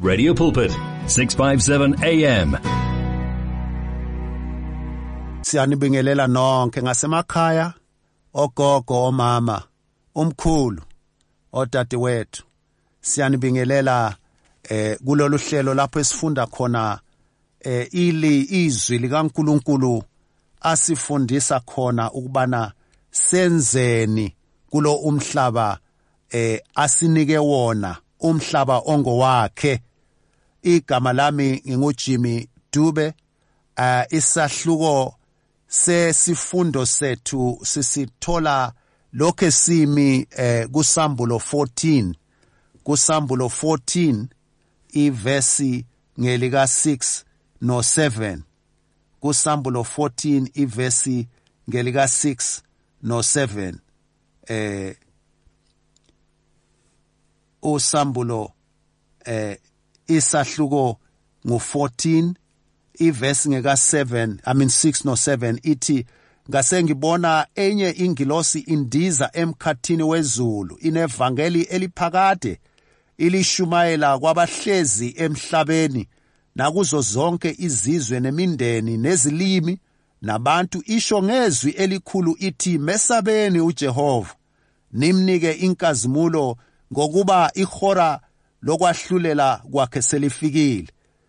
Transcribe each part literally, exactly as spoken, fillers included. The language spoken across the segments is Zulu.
Radio Pulpit, six fifty-seven A M. Siyanibingelela nonke ngasemakhaya, ogogo, omama, umkhulu, odadewethu. Siyanibingelela eh kulolu hlelo lapho esifunda khona eh ili izwi likaNkuluNkulu asifundisa khona ukubana senzeni kulo umhlaba eh asinike wona, umhlaba ongowakhe. Igama lami ngingujimmy Dube. Uh, isahluko sesifundo sethu sisithola lokho simi eh, kuSambulo fourteen. KuSambulo fourteen ivesi ngelika six no seven. KuSambulo fourteen ivesi ngelika six no seven. Eh uSambulo eh isahluko ngu fourteen ivesi ngeka seven, I mean six no seven, ithi ngase ngibona enye ingilosi indiza emkhathini wezulu inevangeli eliphakade ilishumayela kwabahlezi emhlabeni nakuzo zonke izizwe nemindeni nezilimi nabantu, isho ngezwi elikhulu ithi, mesabeni uJehova, nimnike inkazimulo ngokuba ihora lokwahlulela kwakhe selifikile.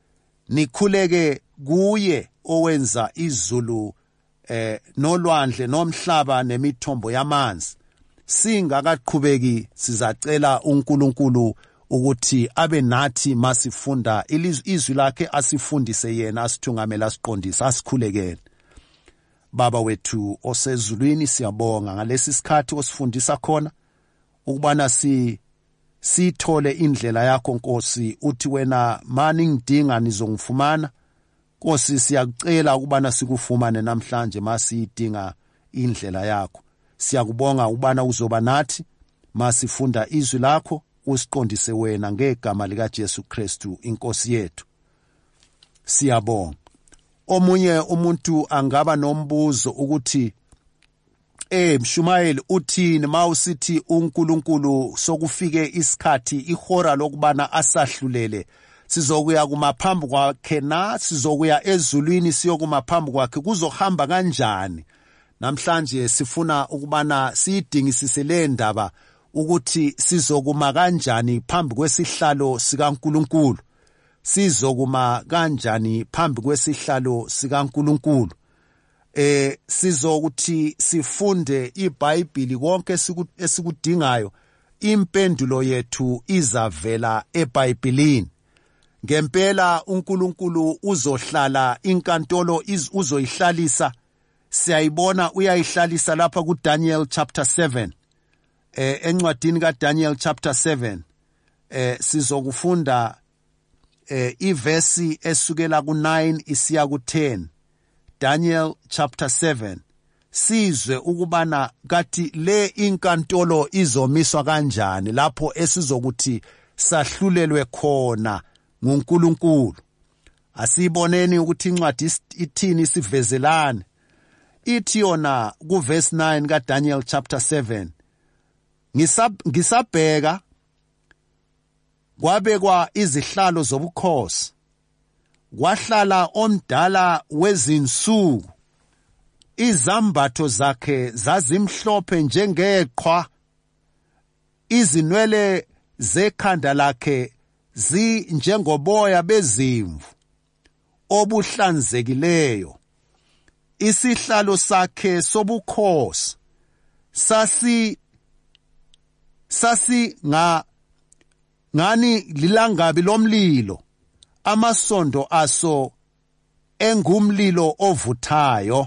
Nikhuleke kuye owenza izulu eh nolwandle nomhlaba nemithombo yamanzi. Singakaqhubeki sizacela uNkulunkulu ukuthi abe nathi masifunda izwi lakhe, asifundise yena, asithungamela, asiqondise, asikhulekele. Baba wethu osezulwini, siyabonga ngalesi sikhathi osifundisa khona ukubana si sithole indlela yakho Nkosi. Uthi wena mani ngidinga nizongifumana. Nkosi, siyakucela ukubana sikufumane namhlanje masiyidinga indlela yakho. Siyakubonga ukubana uzoba nathi masifunda izwi lakho, usiqondise wena ngegama lika Jesu Kristu inkosi yethu. Siyabonga. Omunye umuntu angaba nombuzo ukuthi Eh Mshumayeli, uthini mawusithi uNkulunkulu sokufike isikhathi ihora lokubana asahlulele sizokuya kumaphambi kwakhe na sizokuya ezulwini siyokumaphambi kwakhe, kuzohamba kanjani? Namhlanje sifuna ukubana siyidingisise le ndaba ukuthi sizokuma kanjani phambi kwesihlalo sikaNkulunkulu, sizokuma kanjani phambi kwesihlalo sikaNkulunkulu. Eh sizokuthi sifunde iBhayibheli konke esikudingayo, impendulo yethu izavela eBhayibhelini. Ngempela uNkulunkulu uzohlala inkantolo uzoyihlalisa. Siyayibona uyayihlalisa lapha kuDaniel chapter seven. Eh encwadini kaDaniel chapter seven eh sizokufunda eh ivesi esukela ku nine isiya ku ten. Daniel chapter seven. Sizwe ukubana kathi le inkantolo izomiswa kanjani lapho esizokuthi sahlulelwe khona nguNkulunkulu. Asiboneni ukuthi incwadi ithini sivezelane. Ithi yona ku verse nine ka Daniel chapter seven. Ngisab ngisabheka kwabekwa izihlalo zobukhosi, kwahlala omdala wezinsuku, izambatho zakhe zazimhlophe njengeqhwa, izinwele zekhanda lakhe zi njengoboya bezimvu obuhlanzekileyo. Isihlalo sakhe sobukhosi sasi sasi nga ngani lilangabi lomlilo, amasondo aso engumlilo ovuthayo.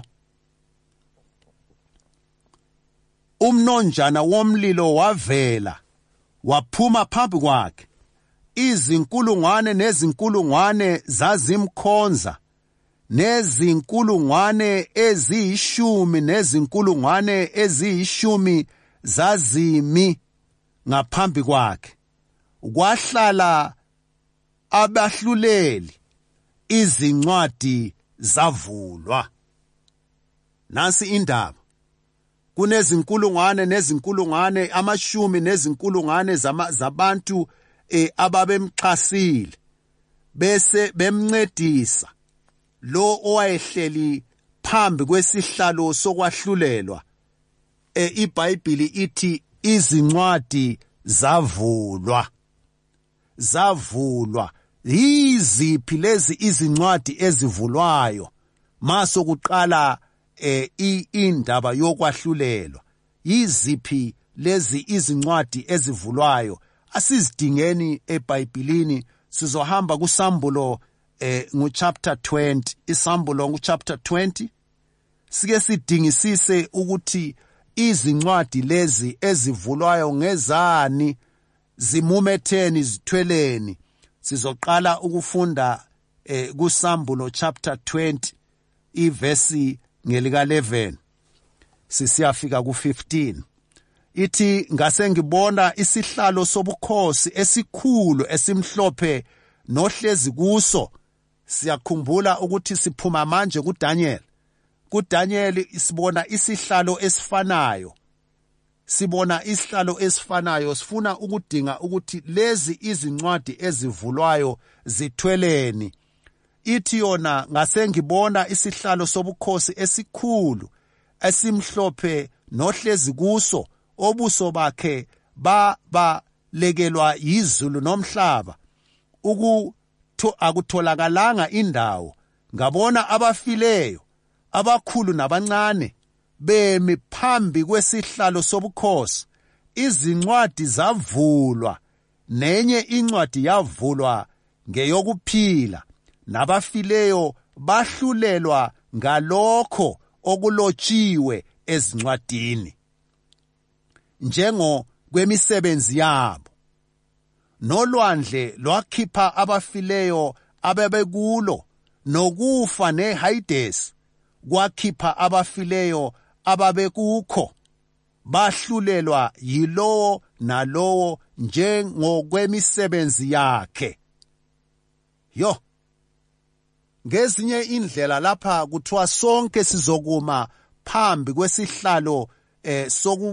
Umnonjana womlilo wavela waphuma phambi kwakhe, izinkulungwane nezinkulungwane zazimkhonza, nezinkulungwane eziyishumi nezinkulungwane eziyishumi zazimi ngaphambi kwakhe. Kwahlala abahluleli, izincwadi zavulwa. Nansi indaba. Kunezinkulungwane nezinkulungwane, amashumi nezinkulungwane zabantu eh ababemxhasile. bese bemncedisa lo owayehleli phambi kwesihlalo sokwahlulelwa. E iBhayibheli ithi izincwadi zavulwa. Zavulwa. Yiziphi lezi izincwadi ezivulwayo maso kuqala eh indaba yokwahlulelwa? Yiziphi lezi izincwadi ezivulwayo? Asizidingeni eBhayibhelini. Sizohamba kuSambulo eh ngo chapter twenty. ISambulo ngo chapter twenty sike sidingisise ukuthi izincwadi lezi ezivulwayo ngezani, zimumetheni, zithweleni. Sizoqala ukufunda eh kuSambulo chapter twenty iverse ngelika eleven sisiyafika ku fifteen. Ithi ngase ngibona isihlalo sobukhosi esikhulu esimhlophe nohlezi kuso. Siyakhumbula ukuthi siphuma manje kuDaniel. KuDaniel sibona isihlalo esifanayo. Sibona isihlalo esifanayo. Sifuna ukudinga ukuthi lezi izincwadi ezivulwayo zithweleni. Ithi yona ngase ngibona isihlalo sobukhosi esikhulu esimhlophe nohlezi kuso, obuso bakhe babalekelwa yizulu nomhlaba, ukutho akutholakalanga indawo. Ngabona abafileyo, abakhulu nabancane, bemi phambi kwesihlalo sobukhosi. Izincwadi zavulwa, nenye incwadi yavulwa ngeyokuphila, nabafileyo bahlulelwa ngalokho okulotshiwe ezincwadini njengo kwemisebenzi yabo. Nolwandle lwakhipha abafileyo ababekulo, nokufa neHades kwakhipha abafileyo ababekukho. Bahlulelwa yilowo nalowo njengokwemisebenzi yakhe. Yo, ngezinye indlela lapha kuthiwa sonke sizokuma phambi kwesihlalo eh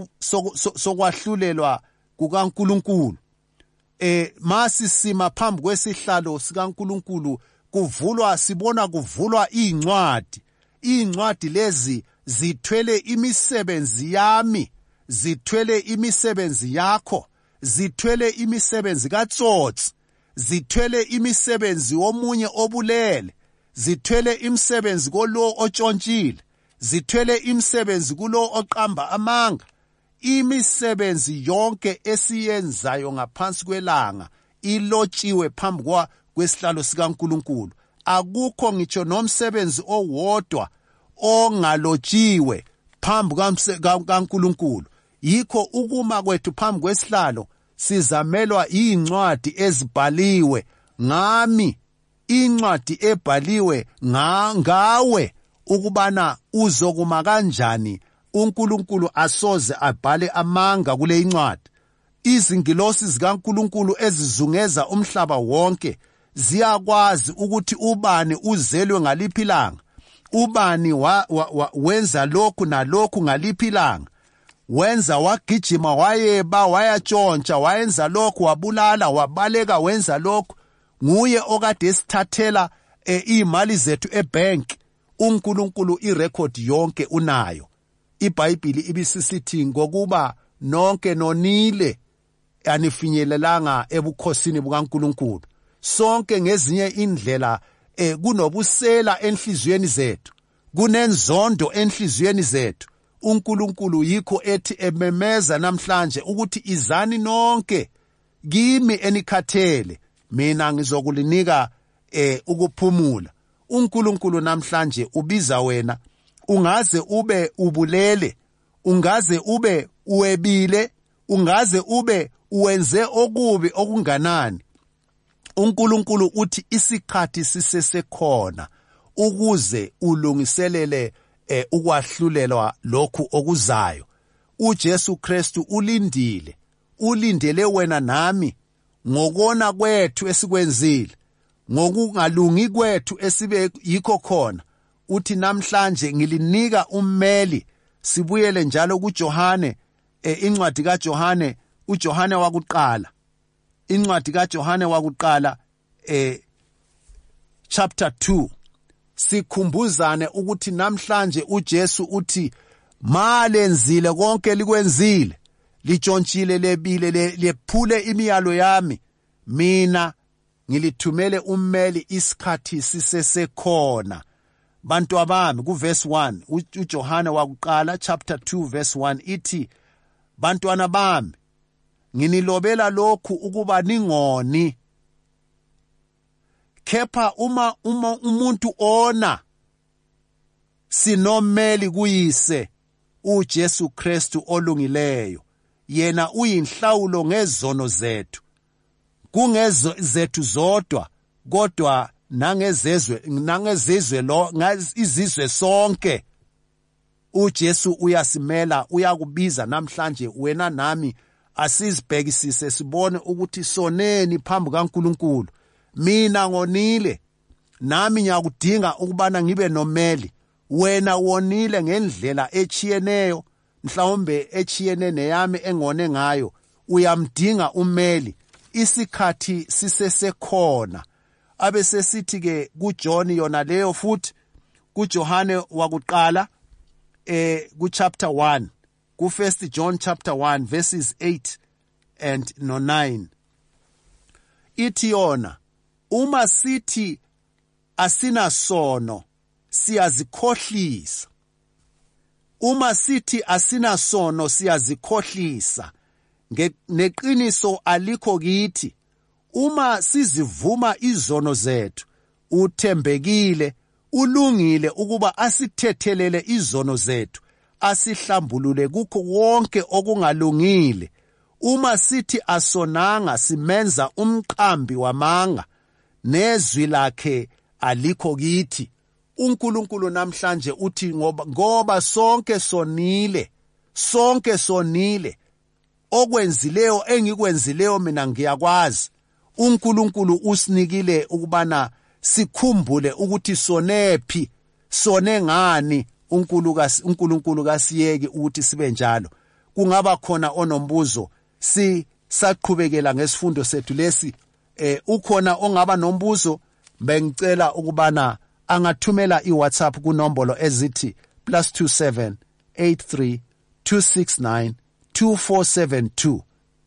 sokwahlulelwa kukaNkulunkulu. Eh masi sima phambi kwesihlalo sikaNkulunkulu kuvulwa, sibona kuvulwa incwadi. Incwadi lezi zithwele imisebenzi yami, zithwele imisebenzi yakho, zithwele imisebenzi kaTsotsi, zithwele imisebenzi womunye obulele, zithwele imisebenzi kolo otshontshile, zithwele imisebenzi kulo oqamba amanga. Imisebenzi yonke esiyenzayo ngaphansi kwelanga ilotshiwe phambi kwesihlalo sikaNkulunkulu. Akukho ngitsho nomsebenzi owodwa ongalotshiwe phambi kaNkulunkulu. Yikho ukuma kwethu phambi kwesihlalo sizamelwa incwadi ezibhaliwe ngami, incwadi ebhaliwe ngawe, ukubana uzokuma kanjani. uNkulunkulu asoze abhale amanga kule incwadi. Izingilosi zikaNkulunkulu ezizungeza umhlaba wonke ziyakwazi ukuthi ubani uzelwe ngaliphi ilanga, ubani wa, wa, wa, wenza lokhu nalokhu ngaliphi ilanga, wenza wagijima, wayeba, wayatshontsha, wayenza lokhu, wabulala, wabaleka, wenza lokhu. Nguye okade esithathela e, imali zethu ebank. uNkulunkulu irecord yonke unayo. IBhayibheli ibisisithi ngokuba nonke nonile anifinyelelanga ebukhosini bukaNkulunkulu. Sonke ngezinye indlela eh, kunobusela enhliziyweni zethu, kunenzondo enhliziyweni zethu. uNkulunkulu yikho ethi ememeza namhlanje ukuthi izani nonke kimi enikhathele, mina ngizokulinika eh, ukuphumula. uNkulunkulu namhlanje ubiza wena, ungaze ube ubulele, ungaze ube uwebile, ungaze ube uwenze okubi okunganani. uNkulunkulu uthi isikhathi sisesekhona ukuze ulungiselele eh, ukwahlulelwa lokhu okuzayo. uJesu Kristu ulindile, ulindele wena nami ngokona kwethu esikwenzile, ngokungalungi kwethu esibe yikho khona. Uthi namhlanje ngilinika ummeli. Sibuyele njalo kuJohane, eh, incwadi kaJohane, uJohane wakuqala, incwadi kaJohane wakuqala eh chapter two sikhumbuzane ukuthi namhlanje uJesu uthi malenzile konke likwenzile lijontshile lebile lephule imiyalo yami mina ngilithumele ummeli isikhathi sisesekhona. Bantu abami ku verse one uJohane wakuqala chapter two verse one ithi bantwana bami nginilobela lokhu ukuba ningoni kepha uma uma umuntu ona sinomeli kuyise uJesu Kristu olungileyo yena uyinhlawulo ngezono zethu kungezo zethu zodwa kodwa nangezezwe nangezizwe lo izizwe sonke uJesu uyasimela uyakubiza namhlanje wena nami asizibhekisise sibone ukuthi soneni phambi kaNkulunkulu. Mina ngonile nami ngiyakudinga ukubana ngibe nomeli wena wonile ngendlela echiyeneyo mhlawumbe echiyene neyami engone ngayo uyamdinga umeli isikhathi sisesekhona. Abese sithi ke kuJohn yona leyo futhi kuJohane wakuqala eh ku chapter one ku first John chapter one verses eight and no nine ithi yona uma sithi asina sono siyazikhohlisa uma sithi asina sono siyazikhohlisa neqiniso alikho kithi. Uma sizivuma izono zethu uthembekile ulungile ukuba asithethelele izono zethu asihlambulule kukho wonke okungalungile. Uma sithi asonanga simenza umqambi wamanga nezwi lakhe alikho kithi. uNkulunkulu namhlanje uthi ngoba ngoba sonke sonile sonke sonile okwenzileyo engikwenzileyo mina ngiyakwazi. uNkulunkulu usinikile ukubana sikhumbule ukuthi sonephi sone ngani. uNkulunkulu kasiyeki ukuthi sibe njalo. Kungaba khona onombuzo si saqhubekela ngesifundo sethu lesi eh ukhona ongaba nombuzo bengicela ukubana angathumela iWhatsApp kunombolo ezithi plus two seven eight three two six nine two four seven two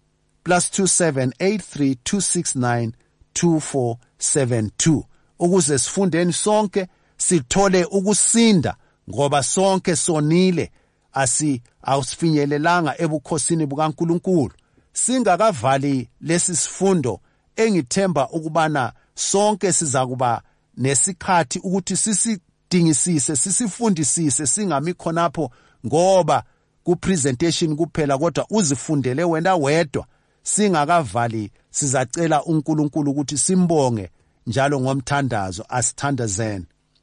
plus two seven eight three two six nine two four seven two ukuze sifundeni sonke sithole ukusinda ngoba sonke sonile asi awusifinyelelanga ebukhosini bukaNkulunkulu. Singakavali lesi sifundo engithemba ukubana sonke sizakuba nesikhathi ukuthi sisidingisise sisifundisise singami khonapho ngoba ku presentation kuphela kodwa uzifundele wena wedwa. Singakavali sizacela uNkulunkulu ukuthi simbonge njalo ngomthandazo asithandazeni.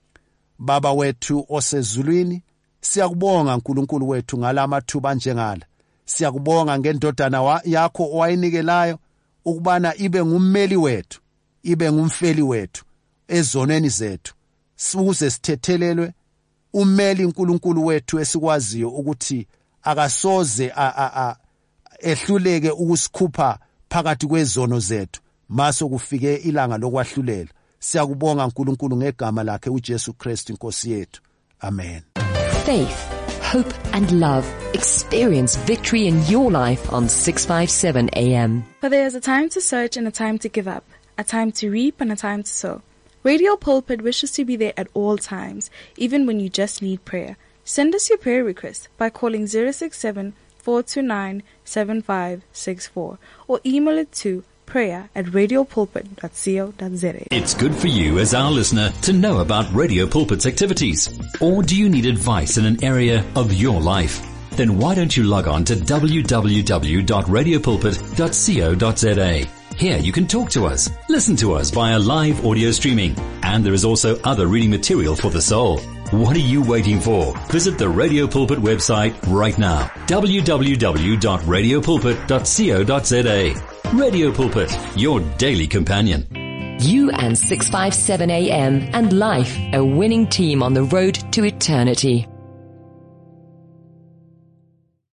Baba wethu osezulwini siyakubonga uNkulunkulu wethu ngalamathuba njengala. Siyakubonga ngendodana yakho owayinikelayo ukubana ibe ngummeli wethu ibe ngumfeli wethu ezoneni zethu sibuze sithethelelwe ummeli uNkulunkulu wethu esikwaziyo ukuthi akasoze a a ehluleke ukusikhupha phakathi kwezono zethu maso kufike ilanga lokwahlulela. Siyakubonga uNkulunkulu ngegama lakhe uJesu Kristu inkosi yethu. Amen. Faith, hope and love. Experience victory in your life on six fifty-seven A M. For there is a time to search and a time to give up, a time to reap and a time to sow. Radio Pulpit wishes to be there at all times, even when you just need prayer. Send us your prayer request by calling zero six seven, four two nine, seven five six four or email it to prayer at radiopulpit dot co dot za. It's good for you as our listener to know about Radio Pulpit's activities. Or do you need advice in an area of your life? Then why don't you log on to w w w dot radio pulpit dot co dot za. Here you can talk to us, listen to us via live audio streaming, and there is also other reading material for the soul. What are you waiting for? Visit the Radio Pulpit website right now, w w w dot radio pulpit dot co dot za. Radio Pulpit, your daily companion. You and six fifty-seven A M and life, a winning team on the road to eternity.